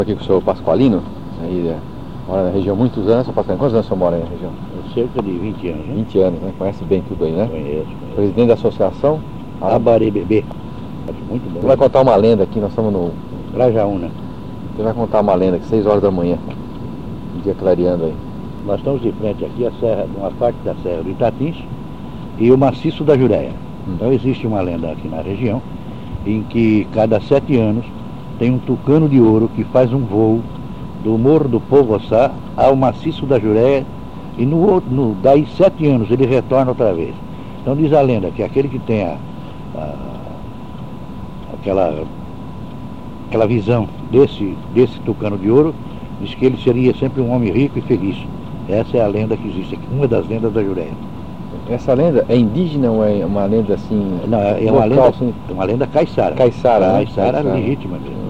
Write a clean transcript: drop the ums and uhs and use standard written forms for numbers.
Aqui com o senhor Pasqualino, aí mora na região há muitos anos. Senhor Pasqualino, quantos anos o senhor mora aí na região? Cerca de 20 anos, né? 20 anos, né? Conhece bem tudo aí, né? Conheço. Presidente da associação Abarebebê. Muito bom. Você vai contar uma lenda aqui, nós estamos no Grajaúna. Você vai contar uma lenda aqui, 6 horas da manhã, um dia clareando aí. Nós estamos de frente aqui a serra, uma parte da Serra do Itatins e o maciço da Jureia. Então existe uma lenda aqui na região em que cada 7 anos tem um tucano de ouro que faz um voo do Morro do Povoçá ao maciço da Jureia e daí 7 anos ele retorna outra vez. Então diz a lenda que aquele que tem aquela visão desse tucano de ouro, diz que ele seria sempre um homem rico e feliz. Essa é a lenda que existe aqui, uma das lendas da Jureia. Essa lenda é indígena ou é uma lenda assim? Não, é uma lenda caiçara. Caiçara, Caiçara legítima mesmo.